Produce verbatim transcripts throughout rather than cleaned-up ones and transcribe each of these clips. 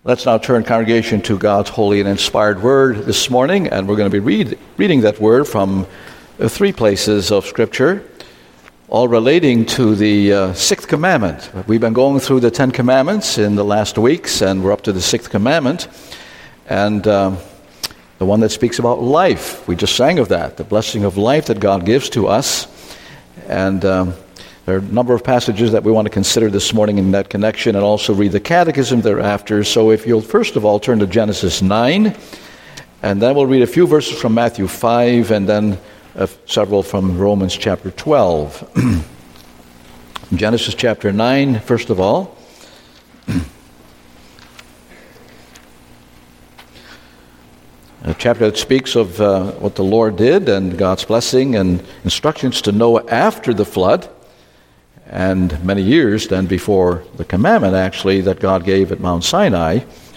Let's now turn, congregation, to God's holy and inspired word this morning, and we're going to be read, reading that word from uh, three places of Scripture, all relating to the uh, sixth commandment. We've been going through the Ten Commandments in the last weeks, and we're up to the sixth commandment, and um, the one that speaks about life. We just sang of that, the blessing of life that God gives to us, and um, there are a number of passages that we want to consider this morning in that connection, and also read the Catechism thereafter. So if you'll first of all turn to Genesis nine, and then we'll read a few verses from Matthew five, and then uh, several from Romans chapter twelve. Genesis chapter nine, first of all. A chapter that speaks of uh, what the Lord did and God's blessing and instructions to Noah after the flood, and many years then before the commandment, actually, that God gave at Mount Sinai.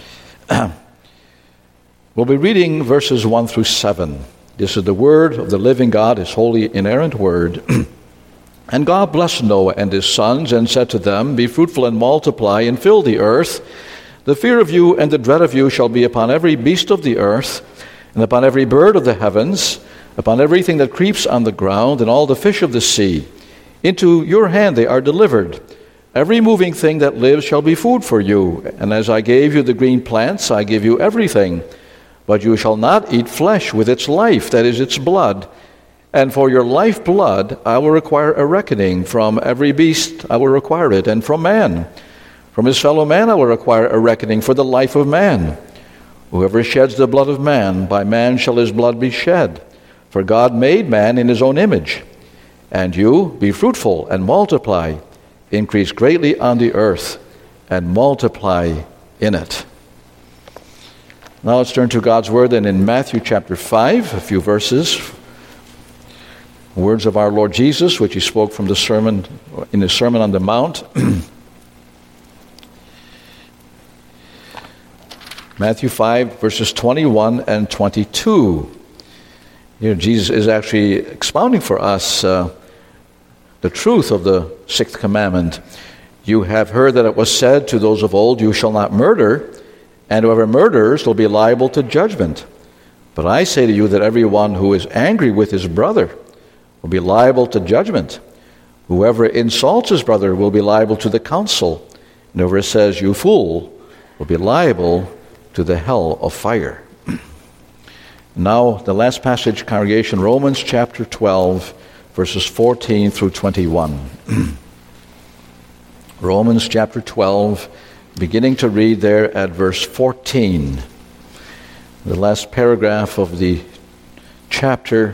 We'll be reading verses one through seven. This is the word of the living God, His holy, inerrant word. And God blessed Noah and his sons, and said to them, Be fruitful and multiply, and fill the earth. The fear of you and the dread of you shall be upon every beast of the earth, and upon every bird of the heavens, upon everything that creeps on the ground, and all the fish of the sea. Into your hand they are delivered. Every moving thing that lives shall be food for you. And as I gave you the green plants, I give you everything. But you shall not eat flesh with its life, that is, its blood. And for your life blood I will require a reckoning. From every beast I will require it, and from man. From his fellow man I will require a reckoning for the life of man. Whoever sheds the blood of man, by man shall his blood be shed. For God made man in his own image. And you, be fruitful and multiply, increase greatly on the earth, and multiply in it. Now let's turn to God's word, and in Matthew chapter five, a few verses, words of our Lord Jesus, which he spoke from the sermon, in his Sermon on the Mount. Matthew five, verses twenty-one and twenty-two. Here Jesus is actually expounding for us uh, the truth of the sixth commandment. You have heard that it was said to those of old, You shall not murder, and whoever murders will be liable to judgment. But I say to you that everyone who is angry with his brother will be liable to judgment. Whoever insults his brother will be liable to the council, and whoever says, You fool, will be liable to the hell of fire. Now, the last passage, congregation, Romans chapter twelve, verses fourteen through twenty-one. Romans chapter twelve, beginning to read there at verse fourteen. The last paragraph of the chapter.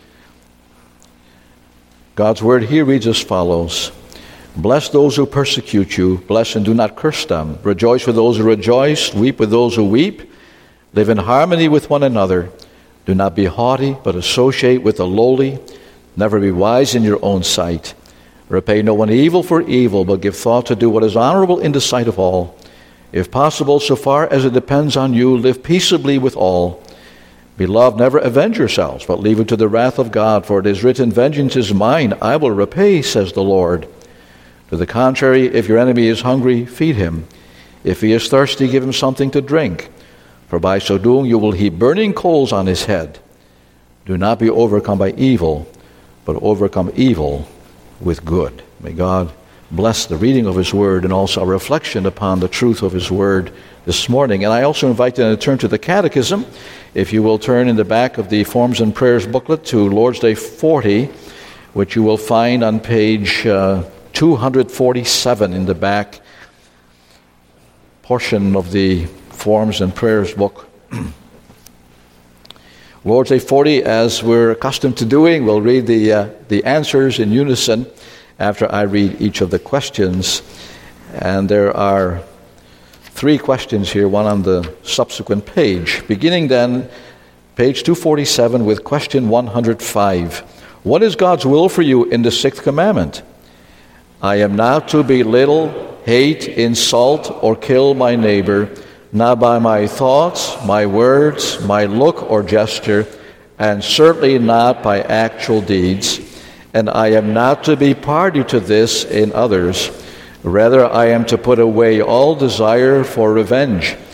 God's word here reads as follows. Bless those who persecute you. Bless and do not curse them. Rejoice with those who rejoice. Weep with those who weep. Live in harmony with one another. Do not be haughty, but associate with the lowly. Never be wise in your own sight. Repay no one evil for evil, but give thought to do what is honorable in the sight of all. If possible, so far as it depends on you, live peaceably with all. Beloved, never avenge yourselves, but leave it to the wrath of God, for it is written, Vengeance is mine, I will repay, says the Lord. To the contrary, if your enemy is hungry, feed him. If he is thirsty, give him something to drink. For by so doing you will heap burning coals on his head. Do not be overcome by evil, but overcome evil with good. May God bless the reading of his word and also a reflection upon the truth of his word this morning. And I also invite you to turn to the Catechism. If you will turn in the back of the Forms and Prayers booklet to Lord's Day forty, which you will find on page uh, two forty-seven in the back portion of the Forms and Prayers book. Lord's Day forty, as we're accustomed to doing, we'll read the uh, the answers in unison after I read each of the questions. And there are three questions here, one on the subsequent page. Beginning then, page two forty-seven with question one hundred five. What is God's will for you in the sixth commandment? I am not to belittle, hate, insult, or kill my neighbor, not by my thoughts, my words, my look or gesture, and certainly not by actual deeds. And I am not to be party to this in others. Rather, I am to put away all desire for revenge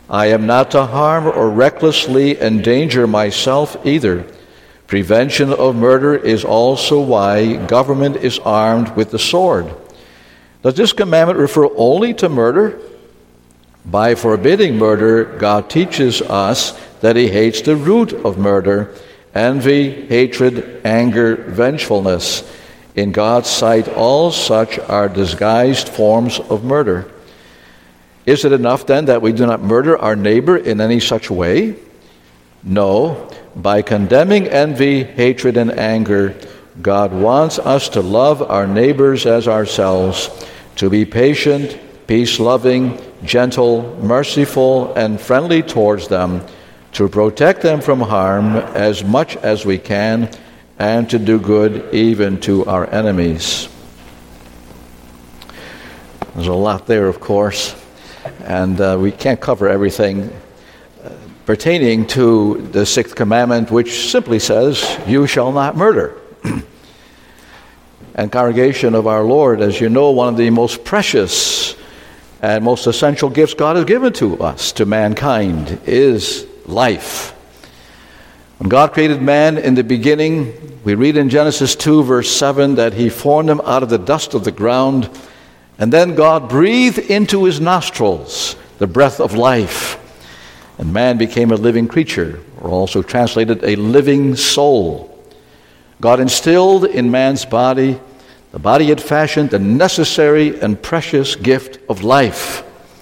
I am not to harm or recklessly endanger myself either. Prevention of murder is also why government is armed with the sword. Does this commandment refer only to murder? By forbidding murder, God teaches us that he hates the root of murder: envy, hatred, anger, vengefulness. In God's sight, all such are disguised forms of murder. Is it enough then that we do not murder our neighbor in any such way? No. By condemning envy, hatred, and anger, God wants us to love our neighbors as ourselves, to be patient, peace-loving, gentle, merciful, and friendly towards them, to protect them from harm as much as we can, and to do good even to our enemies. There's a lot there, of course, and uh, we can't cover everything uh, pertaining to the sixth commandment, which simply says, "You shall not murder." And congregation of our Lord, as you know, one of the most precious and most essential gifts God has given to us, to mankind, is life. When God created man in the beginning, we read in Genesis two, verse seven, that he formed him out of the dust of the ground, and then God breathed into his nostrils the breath of life, and man became a living creature, or also translated a living soul. God instilled in man's body, the body had fashioned, the necessary and precious gift of life.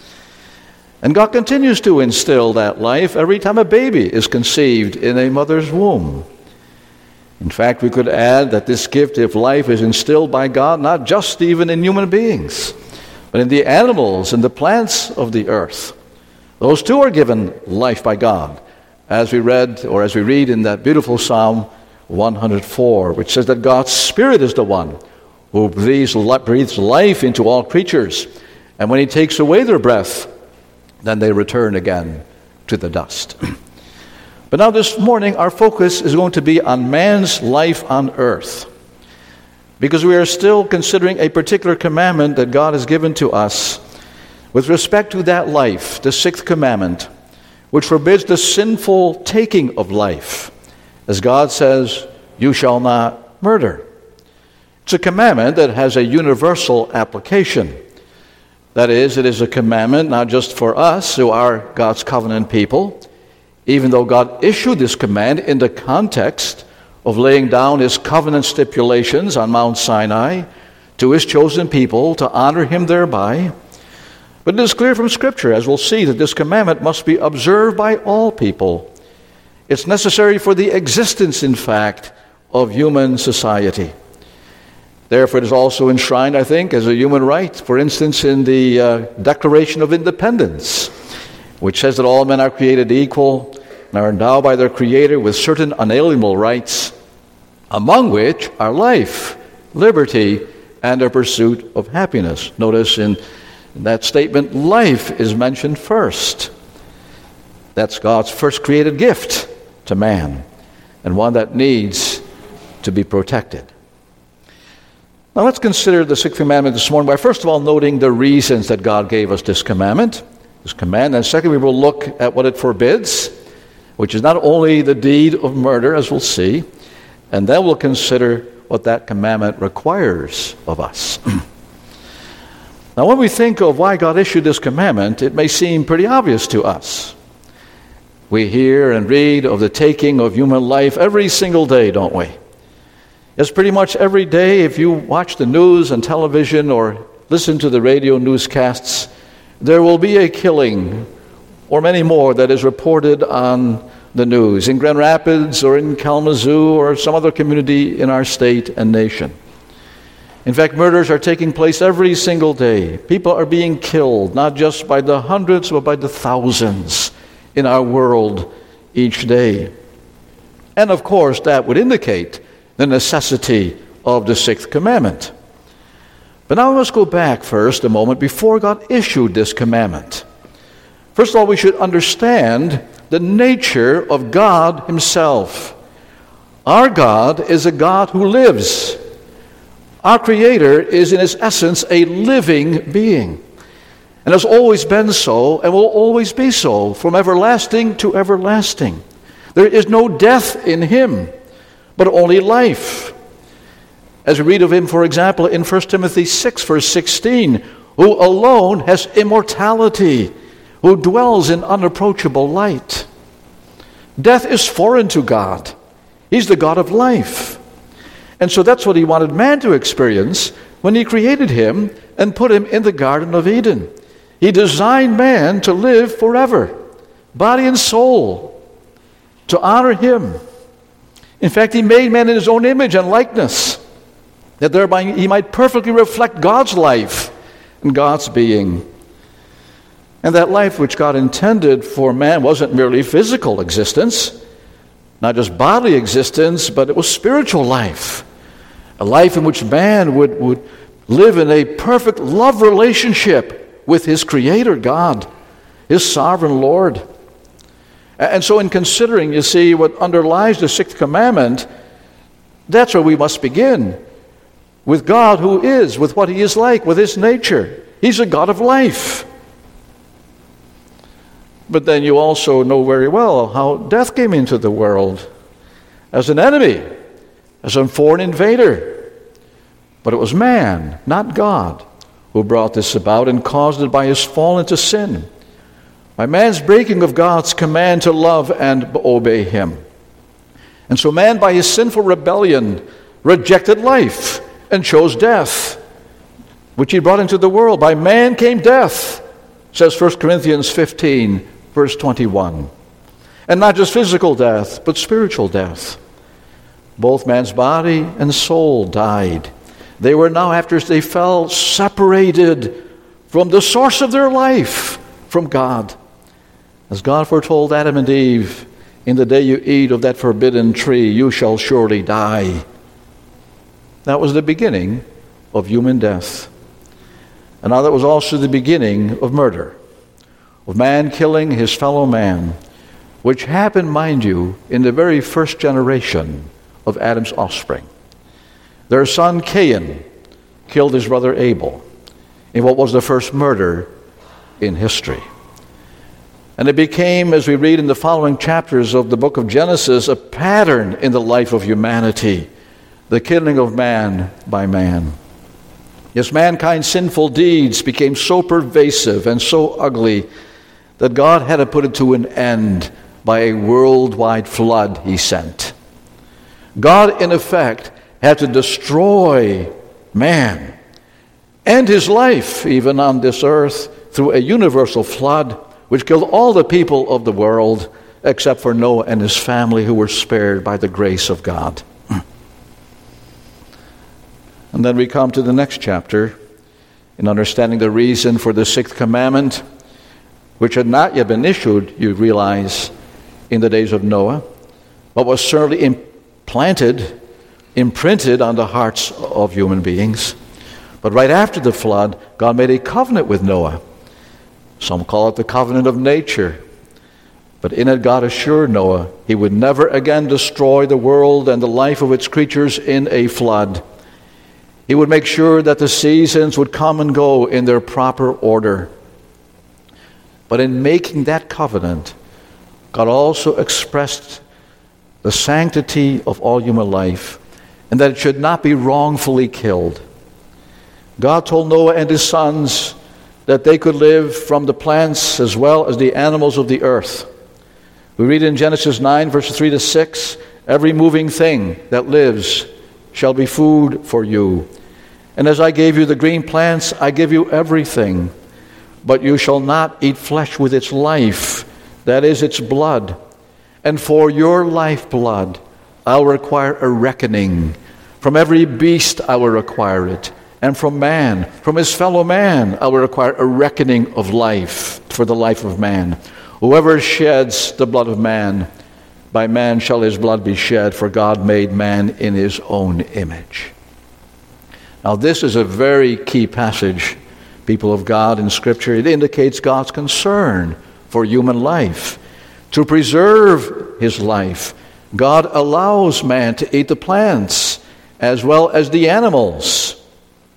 And God continues to instill that life every time a baby is conceived in a mother's womb. In fact, we could add that this gift of life is instilled by God not just even in human beings, but in the animals and the plants of the earth. Those too are given life by God, as we read, or as we read in that beautiful Psalm one hundred four, which says that God's Spirit is the one who breathes life into all creatures, and when he takes away their breath, then they return again to the dust. But now this morning, our focus is going to be on man's life on earth, because we are still considering a particular commandment that God has given to us with respect to that life, the sixth commandment, which forbids the sinful taking of life. As God says, "You shall not murder." It's a commandment that has a universal application. That is, it is a commandment not just for us who are God's covenant people, even though God issued this command in the context of laying down his covenant stipulations on Mount Sinai to his chosen people to honor him thereby. But it is clear from Scripture, as we'll see, that this commandment must be observed by all people. It's necessary for the existence, in fact, of human society. Therefore, it is also enshrined, I think, as a human right, for instance, in the uh, Declaration of Independence, which says that all men are created equal and are endowed by their Creator with certain unalienable rights, among which are life, liberty, and a pursuit of happiness. Notice in that statement, life is mentioned first. That's God's first created gift to man, and one that needs to be protected. Now let's consider the sixth commandment this morning by first of all noting the reasons that God gave us this commandment, this command, and second we will look at what it forbids, which is not only the deed of murder, as we'll see, and then we'll consider what that commandment requires of us. Now when we think of why God issued this commandment, it may seem pretty obvious to us. We hear and read of the taking of human life every single day, don't we? It's pretty much every day. If you watch the news and television or listen to the radio newscasts, there will be a killing or many more that is reported on the news in Grand Rapids or in Kalamazoo or some other community in our state and nation. In fact, murders are taking place every single day. People are being killed, not just by the hundreds, but by the thousands in our world each day. And of course, that would indicate the necessity of the sixth commandment. But now let's go back first a moment before God issued this commandment. First of all, we should understand the nature of God himself. Our God is a God who lives. Our Creator is in his essence a living being. and has always been so and will always be so from everlasting to everlasting. There is no death in him, but only life. As we read of him, for example, in First Timothy six, verse sixteen, who alone has immortality, who dwells in unapproachable light. Death is foreign to God. He's the God of life. And so that's what he wanted man to experience when he created him and put him in the Garden of Eden. He designed man to live forever, body and soul, to honor him. In fact, he made man in his own image and likeness, that thereby he might perfectly reflect God's life and God's being. And that life which God intended for man wasn't merely physical existence, not just bodily existence, but it was spiritual life. A life in which man would, would live in a perfect love relationship with his Creator God, his sovereign Lord. And so in considering, you see, what underlies the sixth commandment, that's where we must begin. With God who is, with what he is like, with his nature. He's a God of life. But then you also know very well how death came into the world as an enemy, as a foreign invader. But it was man, not God, who brought this about and caused it by his fall into sin, by man's breaking of God's command to love and obey him. And so man, by his sinful rebellion, rejected life and chose death, which he brought into the world. By man came death, says First Corinthians fifteen, verse twenty-one. And not just physical death, but spiritual death. Both man's body and soul died. They were now, after they fell, separated from the source of their life, from God. As God foretold Adam and Eve, in the day you eat of that forbidden tree, you shall surely die. That was the beginning of human death. And now that was also the beginning of murder, of man killing his fellow man, which happened, mind you, in the very first generation of Adam's offspring. Their son Cain killed his brother Abel in what was the first murder in history. And it became, as we read in the following chapters of the book of Genesis, a pattern in the life of humanity, the killing of man by man. Yes, mankind's sinful deeds became so pervasive and so ugly that God had to put it to an end by a worldwide flood he sent. God, in effect, had to destroy man and his life, even on this earth, through a universal flood, which killed all the people of the world, except for Noah and his family, who were spared by the grace of God. And then we come to the next chapter, in understanding the reason for the sixth commandment, which had not yet been issued, you realize, in the days of Noah, but was certainly implanted, imprinted on the hearts of human beings. But right after the flood, God made a covenant with Noah. Some call it the covenant of nature. But in it, God assured Noah he would never again destroy the world and the life of its creatures in a flood. He would make sure that the seasons would come and go in their proper order. But in making that covenant, God also expressed the sanctity of all human life, and that it should not be wrongfully killed. God told Noah and his sons that they could live from the plants as well as the animals of the earth. We read in Genesis nine, verses three to six, every moving thing that lives shall be food for you. And as I gave you the green plants, I give you everything. But you shall not eat flesh with its life, that is, its blood. And for your lifeblood, I'll require a reckoning. From every beast I will require it. And from man, from his fellow man, I will require a reckoning of life for the life of man. Whoever sheds the blood of man, by man shall his blood be shed, for God made man in his own image. Now this is a very key passage, people of God, in Scripture. It indicates God's concern for human life. To preserve his life, God allows man to eat the plants as well as the animals.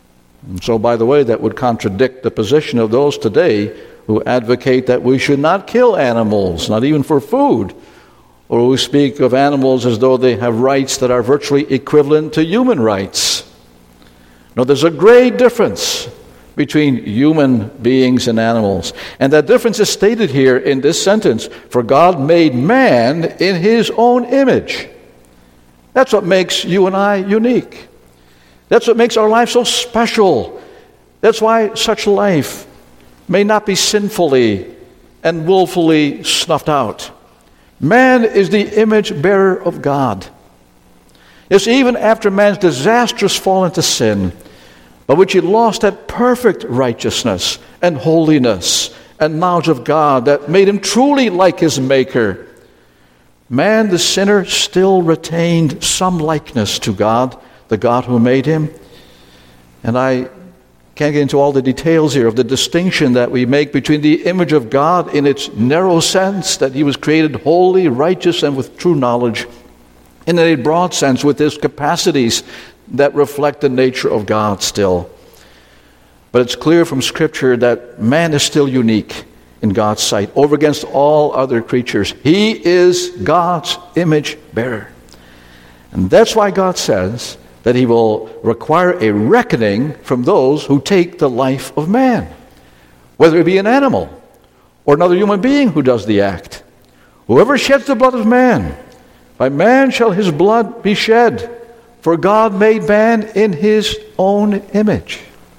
And so, by the way, that would contradict the position of those today who advocate that we should not kill animals, not even for food, or who speak of animals as though they have rights that are virtually equivalent to human rights. No, there's a great difference between human beings and animals. And that difference is stated here in this sentence. For God made man in his own image. That's what makes you and I unique. That's what makes our life so special. That's why such life may not be sinfully and willfully snuffed out. Man is the image bearer of God. Yes, even after man's disastrous fall into sin, by which he lost that perfect righteousness and holiness and knowledge of God that made him truly like his Maker, man, the sinner, still retained some likeness to God, the God who made him. And I can't get into all the details here of the distinction that we make between the image of God in its narrow sense, that he was created holy, righteous, and with true knowledge, and in a broad sense with his capacities that reflect the nature of God still. But it's clear from Scripture that man is still unique in God's sight over against all other creatures. He is God's image bearer. And that's why God says that he will require a reckoning from those who take the life of man, whether it be an animal or another human being who does the act. Whoever sheds the blood of man, by man shall his blood be shed, for God made man in his own image.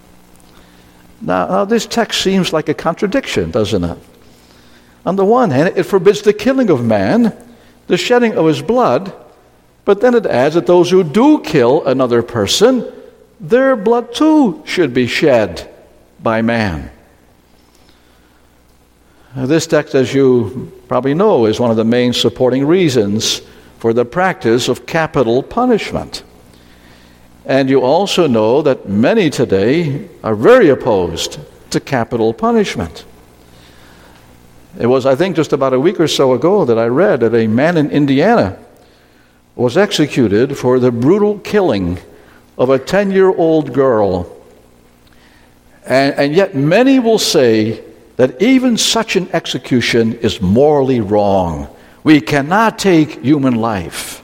Now, now, this text seems like a contradiction, doesn't it? On the one hand, it forbids the killing of man, the shedding of his blood, but then it adds that those who do kill another person, their blood too should be shed by man. Now, this text, as you probably know, is one of the main supporting reasons for the practice of capital punishment. And you also know that many today are very opposed to capital punishment. It was, I think, just about a week or so ago that I read that a man in Indiana was executed for the brutal killing of a ten-year-old girl. And, and yet many will say that even such an execution is morally wrong. We cannot take human life.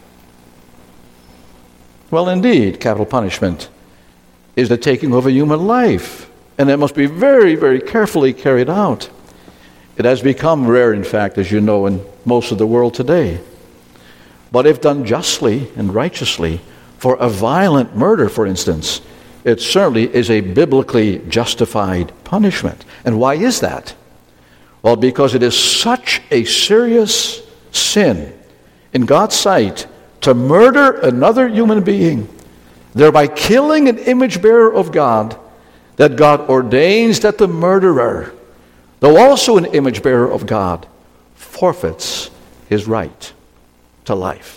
Well, indeed, capital punishment is the taking of a human life, and it must be very, very carefully carried out. It has become rare, in fact, as you know, in most of the world today. But if done justly and righteously, for a violent murder, for instance, it certainly is a biblically justified punishment. And why is that? Well, because it is such a serious sin in God's sight to murder another human being, thereby killing an image bearer of God, that God ordains that the murderer, though also an image bearer of God, forfeits his right to life.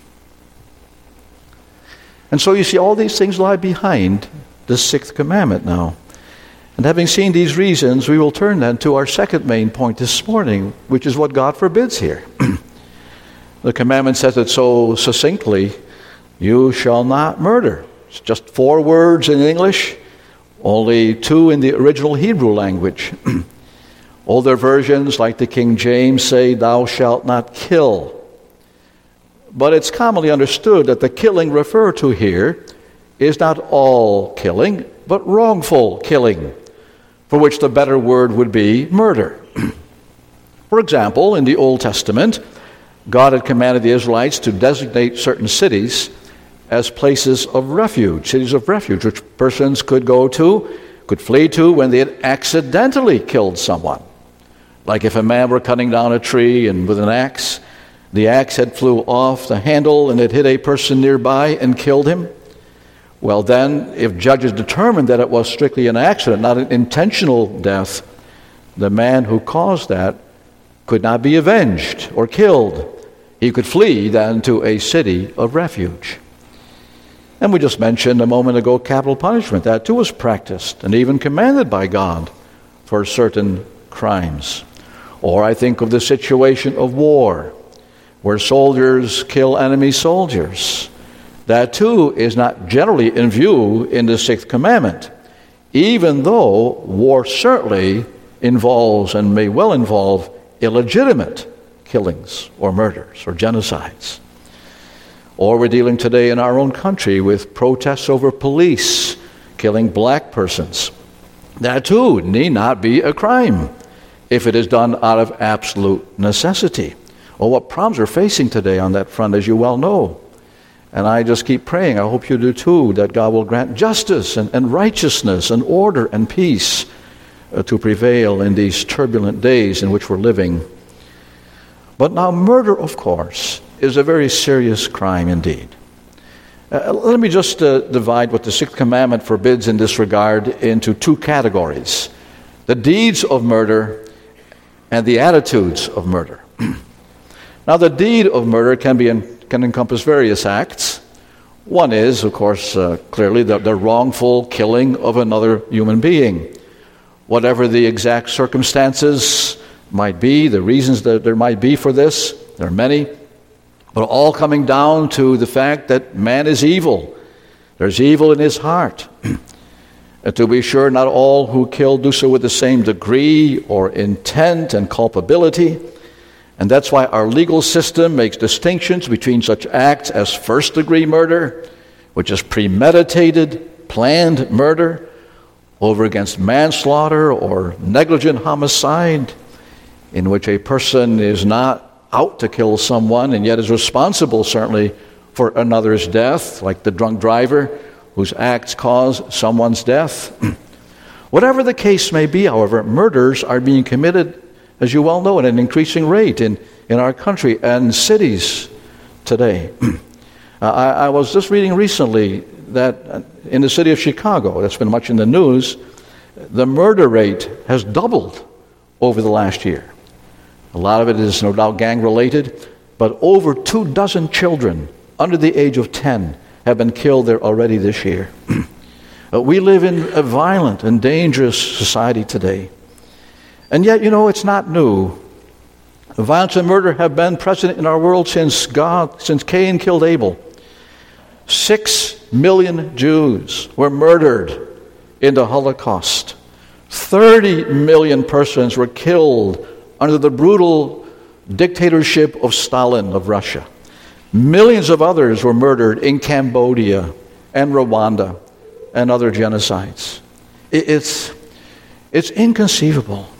And so you see, all these things lie behind the sixth commandment now. And having seen these reasons, we will turn then to our second main point this morning, which is what God forbids here. The commandment says it so succinctly, you shall not murder. It's just four words in English, only two in the original Hebrew language. Older versions, like the King James, say, thou shalt not kill. But it's commonly understood that the killing referred to here is not all killing, but wrongful killing, for which the better word would be murder. For example, in the Old Testament, God had commanded the Israelites to designate certain cities as places of refuge, cities of refuge, which persons could go to, could flee to when they had accidentally killed someone. Like if a man were cutting down a tree and with an axe, the axe had flew off the handle and it hit a person nearby and killed him. Well then, if judges determined that it was strictly an accident, not an intentional death, the man who caused that could not be avenged or killed. He could flee then to a city of refuge. And we just mentioned a moment ago capital punishment. That too was practiced and even commanded by God for certain crimes. Or I think of the situation of war, where soldiers kill enemy soldiers. That too is not generally in view in the sixth commandment. even though war certainly involves and may well involve illegitimate killings or murders or genocides. Or we're dealing today in our own country with protests over police killing black persons. That too need not be a crime if it is done out of absolute necessity. Well, what problems we're facing today on that front, as you well know. And I just keep praying, I hope you do too, that God will grant justice and, and righteousness and order and peace uh, to prevail in these turbulent days in which we're living. But now murder, of course, is a very serious crime indeed. Uh, let me just uh, divide what the Sixth Commandment forbids in this regard into two categories: the deeds of murder and the attitudes of murder. Now, the deed of murder can be in, can encompass various acts. One is, of course, uh, clearly the, the wrongful killing of another human being. Whatever the exact circumstances might be, the reasons that there might be for this, there are many, but all coming down to the fact that man is evil. There's evil in his heart. And to be sure, not all who kill do so with the same degree or intent and culpability. And that's why our legal system makes distinctions between such acts as first-degree murder, which is premeditated, planned murder, over against manslaughter or negligent homicide, in which a person is not out to kill someone and yet is responsible, certainly, for another's death, like the drunk driver whose acts cause someone's death. Whatever the case may be, however, murders are being committed, as you well know, at an increasing rate in, in our country and cities today. uh, I, I was just reading recently that in the city of Chicago, that's been much in the news, the murder rate has doubled over the last year. A lot of it is no doubt gang-related, but over two dozen children under the age of ten have been killed there already this year. uh, we live in a violent and dangerous society today. And yet, you know, it's not new. Violence and murder have been present in our world since God, since Cain killed Abel. Six million Jews were murdered in the Holocaust. Thirty million persons were killed under the brutal dictatorship of Stalin of Russia. Millions of others were murdered in Cambodia and Rwanda and other genocides. It's, it's inconceivable.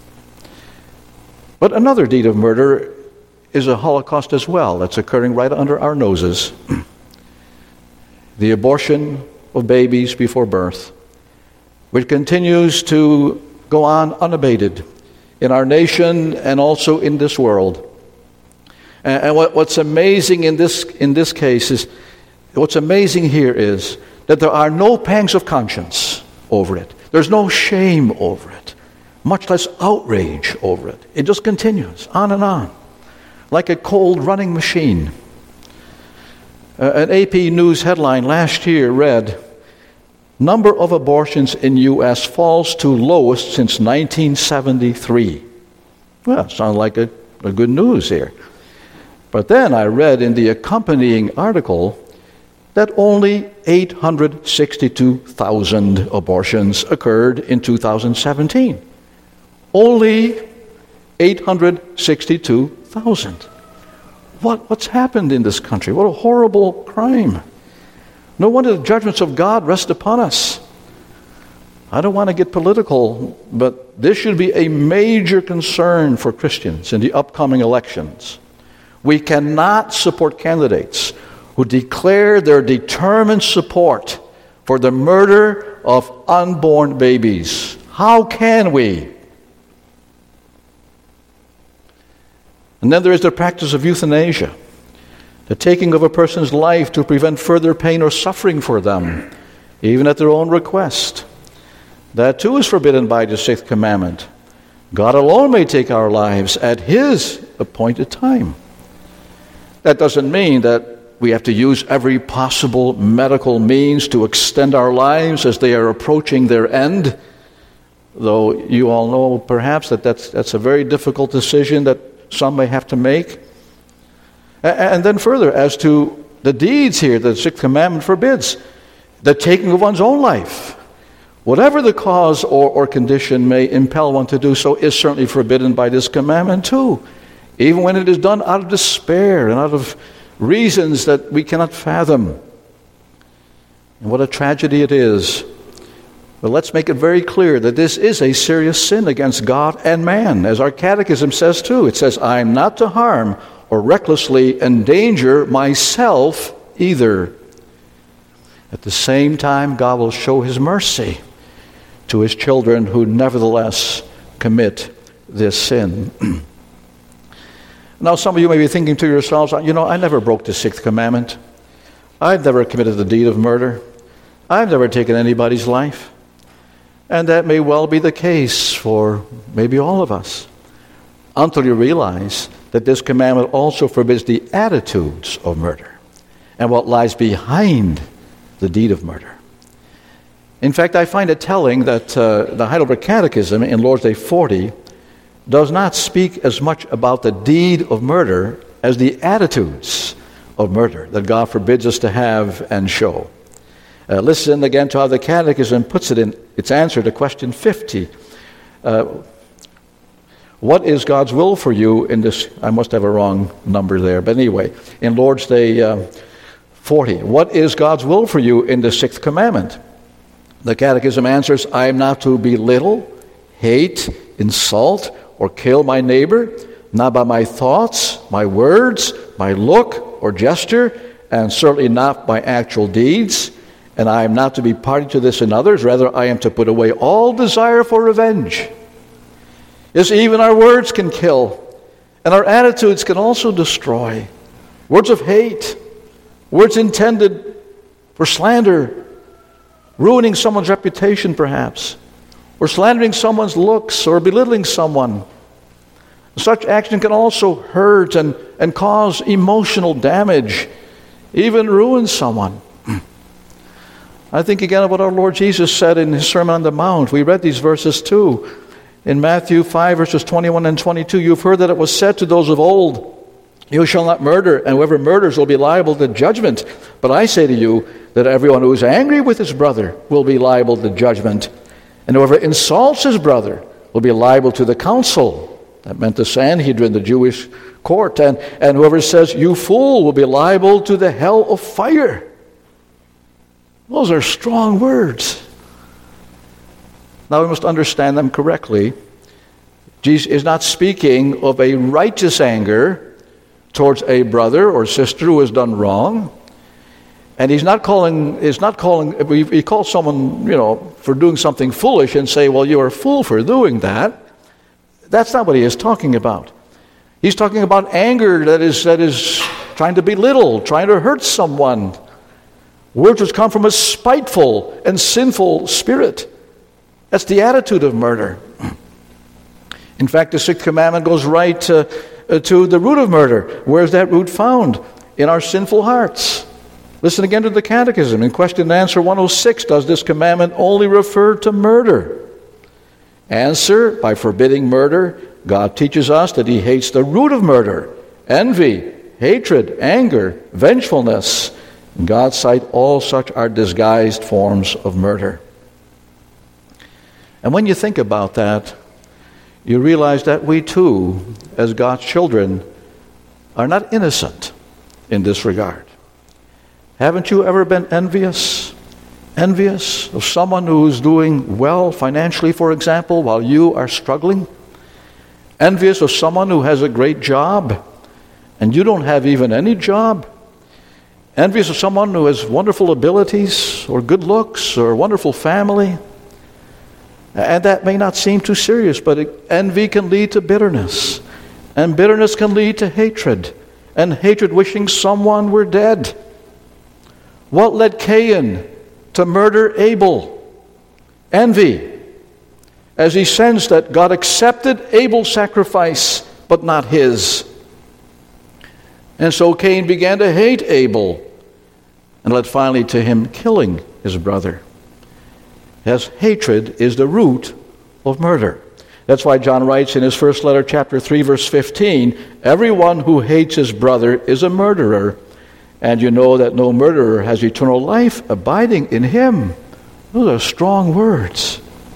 But another deed of murder is a Holocaust as well that's occurring right under our noses. The abortion of babies before birth, which continues to go on unabated in our nation and also in this world. And, and what, what's amazing in this in this case is, what's amazing here is that there are no pangs of conscience over it. There's no shame over it, much less outrage over it. It just continues on and on, like a cold running machine. Uh, an A P News headline last year read, "Number of abortions in U S falls to lowest since nineteen seventy-three. Well, sounds like a, a good news here. But then I read in the accompanying article that only eight hundred sixty-two thousand abortions occurred in two thousand seventeen. Only eight hundred sixty-two thousand. What, what's happened in this country? What a horrible crime. No wonder the judgments of God rest upon us. I don't want to get political, but this should be a major concern for Christians in the upcoming elections. We cannot support candidates who declare their determined support for the murder of unborn babies. How can we? And then there is the practice of euthanasia, the taking of a person's life to prevent further pain or suffering for them, even at their own request. That too is forbidden by the Sixth Commandment. God alone may take our lives at His appointed time. That doesn't mean that we have to use every possible medical means to extend our lives as they are approaching their end, though you all know perhaps that that's, that's a very difficult decision that some may have to make. And then further, as to the deeds here that the Sixth Commandment forbids, the taking of one's own life. whatever the cause or, or condition may impel one to do so, is certainly forbidden by this commandment too, even when it is done out of despair and out of reasons that we cannot fathom. And what a tragedy it is. But let's make it very clear that this is a serious sin against God and man, as our catechism says too. It says, I am not to harm or recklessly endanger myself either. At the same time, God will show his mercy to his children who nevertheless commit this sin. Now, some of you may be thinking to yourselves, you know, I never broke the sixth commandment. I've never committed the deed of murder. I've never taken anybody's life. And that may well be the case for maybe all of us, until you realize that this commandment also forbids the attitudes of murder and what lies behind the deed of murder. In fact, I find it telling that uh, the Heidelberg Catechism in Lord's Day forty does not speak as much about the deed of murder as the attitudes of murder that God forbids us to have and show. Uh, listen again to how the Catechism puts it in its answer to question fifty. Uh, what is God's will for you in this? I must have a wrong number there, but anyway, in Lord's Day uh, forty, what is God's will for you in the sixth commandment? The Catechism answers, I am not to belittle, hate, insult, or kill my neighbor, not by my thoughts, my words, my look or gesture, and certainly not by actual deeds. And I am not to be party to this in others. Rather, I am to put away all desire for revenge. Yes, even our words can kill, and our attitudes can also destroy. Words of hate, words intended for slander, ruining someone's reputation perhaps, or slandering someone's looks, or belittling someone. Such action can also hurt and, and cause emotional damage, even ruin someone. I think again of what our Lord Jesus said in his Sermon on the Mount. We read these verses too. In Matthew five, verses twenty-one and twenty-two, you've heard that it was said to those of old, you shall not murder, and whoever murders will be liable to judgment. But I say to you that everyone who is angry with his brother will be liable to judgment. And whoever insults his brother will be liable to the council. That meant the Sanhedrin, the Jewish court. And, and whoever says, you fool, will be liable to the hell of fire. Those are strong words. Now we must understand them correctly. Jesus is not speaking of a righteous anger towards a brother or sister who has done wrong. And he's not calling, he's not calling, he calls someone, you know, for doing something foolish and say, well, you're a fool for doing that. That's not what he is talking about. He's talking about anger that is, that is trying to belittle, trying to hurt someone. Words which come from a spiteful and sinful spirit. That's the attitude of murder. In fact, the sixth commandment goes right to, uh, to the root of murder. Where is that root found? In our sinful hearts. Listen again to the Catechism. In question and answer one oh six, does this commandment only refer to murder? Answer, by forbidding murder, God teaches us that he hates the root of murder, envy, hatred, anger, vengefulness. In God's sight, all such are disguised forms of murder. And when you think about that, you realize that we too, as God's children, are not innocent in this regard. Haven't you ever been envious? Envious of someone who's doing well financially, for example, while you are struggling? Envious of someone who has a great job and you don't have even any job? Envious of someone who has wonderful abilities or good looks or a wonderful family? And that may not seem too serious, but it, envy can lead to bitterness. And bitterness can lead to hatred. And hatred wishing someone were dead. What led Cain to murder Abel? Envy. As he sensed that God accepted Abel's sacrifice, but not his. And so Cain began to hate Abel, and led finally to him killing his brother. As hatred is the root of murder. That's why John writes in his first letter, chapter three, verse fifteen, everyone who hates his brother is a murderer, and you know that no murderer has eternal life abiding in him. Those are strong words.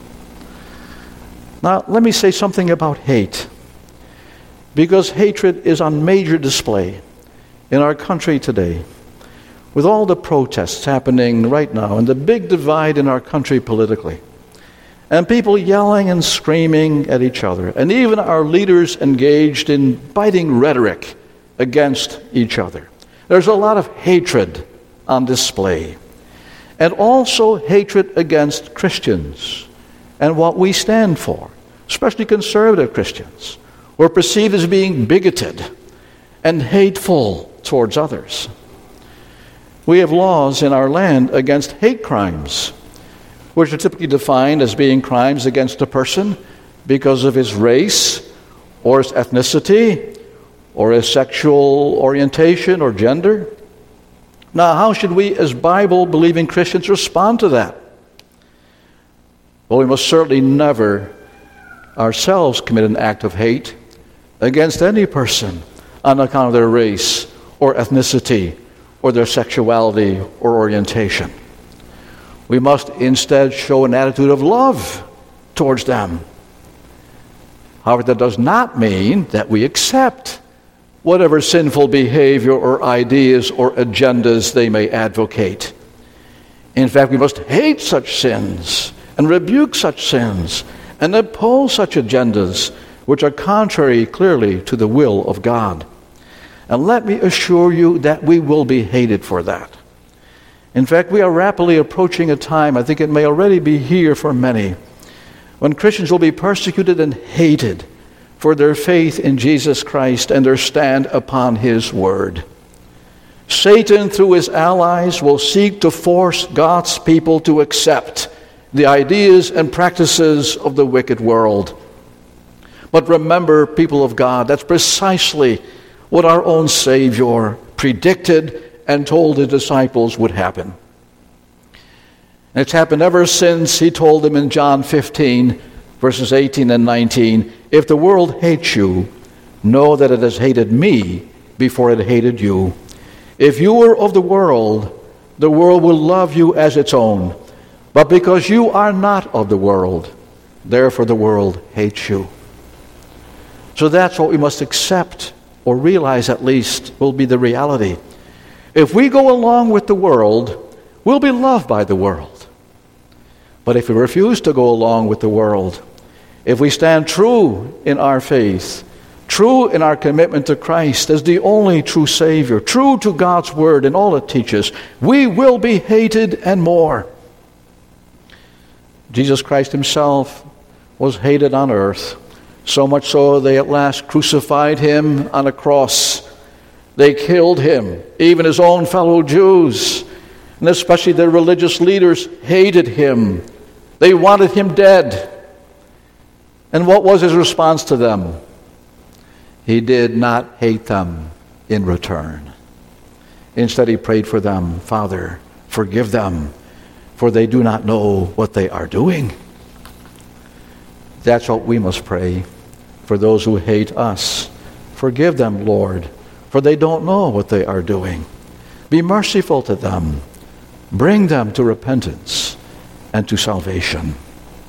Now, let me say something about hate. Because hatred is on major display in our country today. With all the protests happening right now and the big divide in our country politically. And people yelling and screaming at each other. And even our leaders engaged in biting rhetoric against each other. There's a lot of hatred on display. And also hatred against Christians and what we stand for, especially conservative Christians. We're perceived as being bigoted and hateful towards others. We have laws in our land against hate crimes, which are typically defined as being crimes against a person because of his race or his ethnicity or his sexual orientation or gender. Now, how should we as Bible-believing Christians respond to that? Well, we must certainly never ourselves commit an act of hate against any person on account of their race or ethnicity or their sexuality or orientation. We must instead show an attitude of love towards them. However, that does not mean that we accept whatever sinful behavior or ideas or agendas they may advocate. In fact, we must hate such sins and rebuke such sins and oppose such agendas which are contrary clearly to the will of God. And let me assure you that we will be hated for that. In fact, we are rapidly approaching a time, I think it may already be here for many, when Christians will be persecuted and hated for their faith in Jesus Christ and their stand upon His Word. Satan, through his allies, will seek to force God's people to accept the ideas and practices of the wicked world. But remember, people of God, that's precisely what our own Savior predicted and told His disciples would happen. And it's happened ever since He told them in John fifteen, verses eighteen and nineteen, "If the world hates you, know that it has hated me before it hated you. If you were of the world, the world will love you as its own. But because you are not of the world, therefore the world hates you." So that's what we must accept, or realize at least, will be the reality. If we go along with the world, we'll be loved by the world. But if we refuse to go along with the world, if we stand true in our faith, true in our commitment to Christ as the only true Savior, true to God's Word and all it teaches, we will be hated and more. Jesus Christ Himself was hated on earth, so much so they at last crucified Him on a cross. They killed Him. Even His own fellow Jews, and especially their religious leaders, hated Him. They wanted Him dead. And what was His response to them? He did not hate them in return. Instead, He prayed for them, "Father, forgive them, for they do not know what they are doing." That's what we must pray for those who hate us. Forgive them, Lord, for they don't know what they are doing. Be merciful to them. Bring them to repentance and to salvation.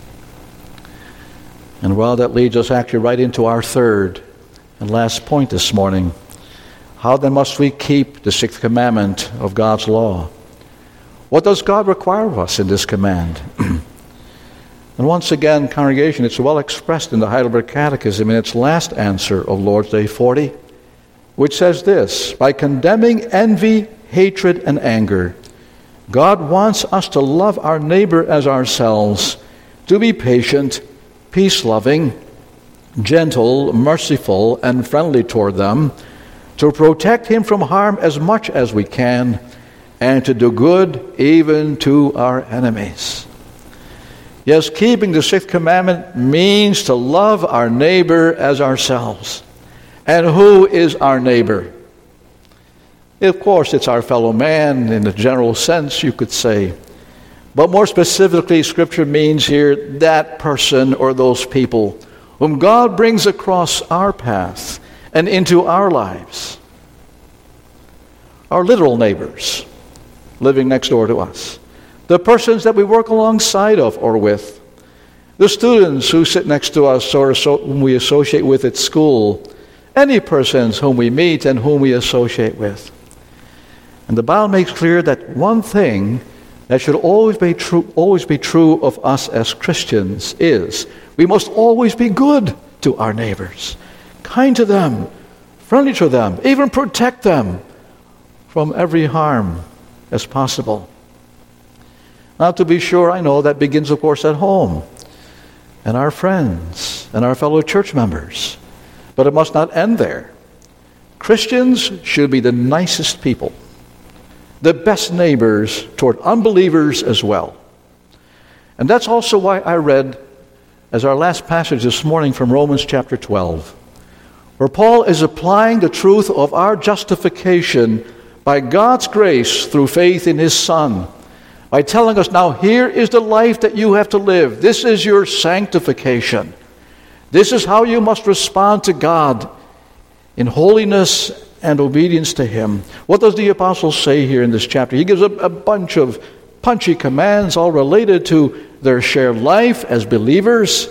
And well, that leads us actually right into our third and last point this morning. How then must we keep the sixth commandment of God's law? What does God require of us in this command? And once again, congregation, it's well expressed in the Heidelberg Catechism in its last answer of Lord's Day forty, which says this: by condemning envy, hatred, and anger, God wants us to love our neighbor as ourselves, to be patient, peace-loving, gentle, merciful, and friendly toward them, to protect him from harm as much as we can, and to do good even to our enemies. Yes, keeping the sixth commandment means to love our neighbor as ourselves. And who is our neighbor? Of course, it's our fellow man in the general sense, you could say. But more specifically, Scripture means here that person or those people whom God brings across our path and into our lives. Our literal neighbors living next door to us. the persons that we work alongside of or with, the students who sit next to us or so, whom we associate with at school, any persons whom we meet and whom we associate with. And the Bible makes clear that one thing that should always be true, always be true of us as Christians is we must always be good to our neighbors, kind to them, friendly to them, even protect them from every harm as possible. Now, to be sure, I know that begins, of course, at home, and our friends, and our fellow church members. But it must not end there. Christians should be the nicest people, the best neighbors toward unbelievers as well. And that's also why I read, as our last passage this morning, from Romans chapter twelve, where Paul is applying the truth of our justification by God's grace through faith in His Son, by telling us, now here is the life that you have to live. This is your sanctification. This is how you must respond to God in holiness and obedience to Him. What does the apostle say here in this chapter? He gives a, a bunch of punchy commands all related to their shared life as believers.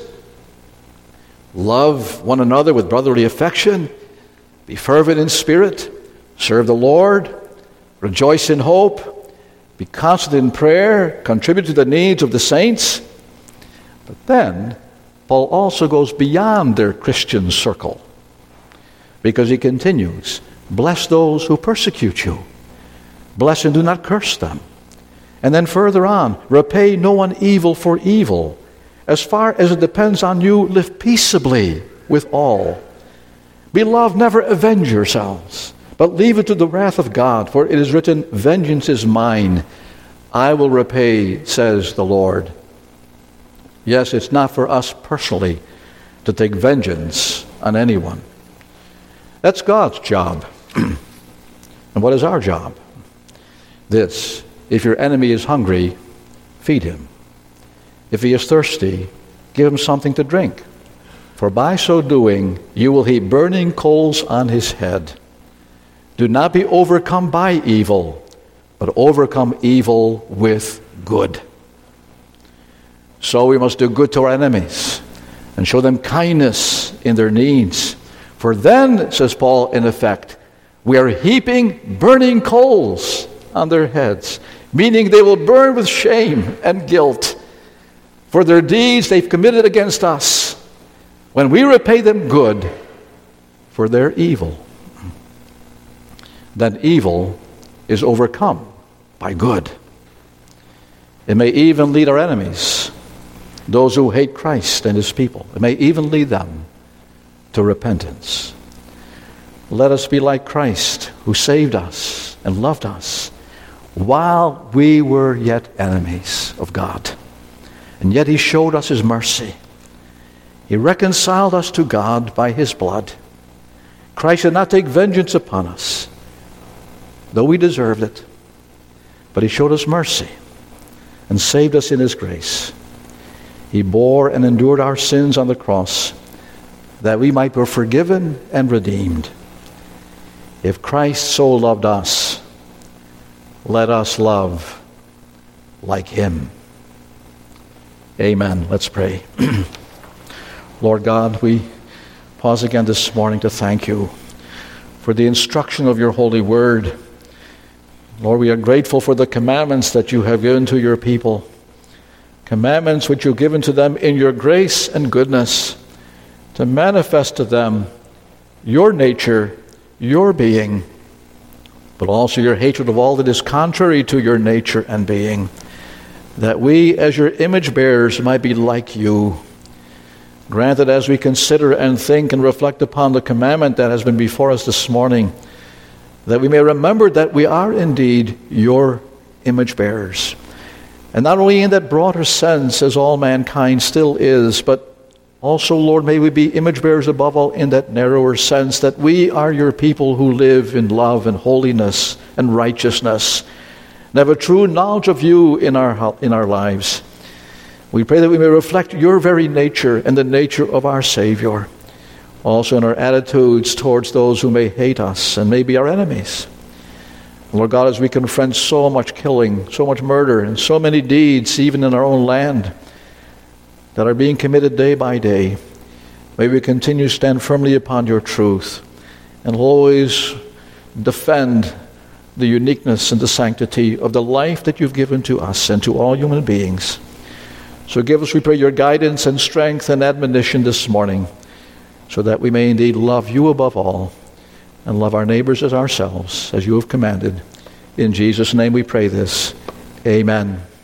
Love one another with brotherly affection. Be fervent in spirit. Serve the Lord. Rejoice in hope. Be constant in prayer, contribute to the needs of the saints. But then, Paul also goes beyond their Christian circle, because he continues, bless those who persecute you. Bless and do not curse them. And then further on, repay no one evil for evil. As far as it depends on you, live peaceably with all. Beloved, never avenge yourselves, but leave it to the wrath of God, for it is written, vengeance is mine, I will repay, says the Lord. Yes, it's not for us personally to take vengeance on anyone. That's God's job. And what is our job? This, if your enemy is hungry, feed him. If he is thirsty, give him something to drink. For by so doing, you will heap burning coals on his head. Do not be overcome by evil, but overcome evil with good. So we must do good to our enemies and show them kindness in their needs. For then, says Paul, in effect, we are heaping burning coals on their heads, meaning they will burn with shame and guilt for their deeds they've committed against us when we repay them good for their evil. Then evil is overcome by good. It may even lead our enemies, those who hate Christ and His people, it may even lead them to repentance. Let us be like Christ, who saved us and loved us while we were yet enemies of God. And yet He showed us His mercy. He reconciled us to God by His blood. Christ did not take vengeance upon us, though we deserved it, but He showed us mercy and saved us in His grace. He bore and endured our sins on the cross that we might be forgiven and redeemed. If Christ so loved us, let us love like Him. Amen. Let's pray. Lord God, we pause again this morning to thank You for the instruction of Your holy word. Lord, we are grateful for the commandments that You have given to Your people, commandments which You've given to them in Your grace and goodness, to manifest to them Your nature, Your being, but also Your hatred of all that is contrary to Your nature and being, that we, as Your image bearers, might be like You. Grant that as we consider and think and reflect upon the commandment that has been before us this morning, that we may remember that we are indeed Your image bearers. And not only in that broader sense as all mankind still is, but also, Lord, may we be image bearers above all in that narrower sense, that we are Your people who live in love and holiness and righteousness, and have a true knowledge of You in our, in our lives. We pray that we may reflect Your very nature and the nature of our Savior, also in our attitudes towards those who may hate us and may be our enemies. Lord God, as we confront so much killing, so much murder, and so many deeds, even in our own land, that are being committed day by day, may we continue to stand firmly upon your truth and always defend the uniqueness and the sanctity of the life that you've given to us and to all human beings. So give us, we pray, your guidance and strength and admonition this morning, so that we may indeed love you above all and love our neighbors as ourselves, as you have commanded. In Jesus' name we pray this. Amen.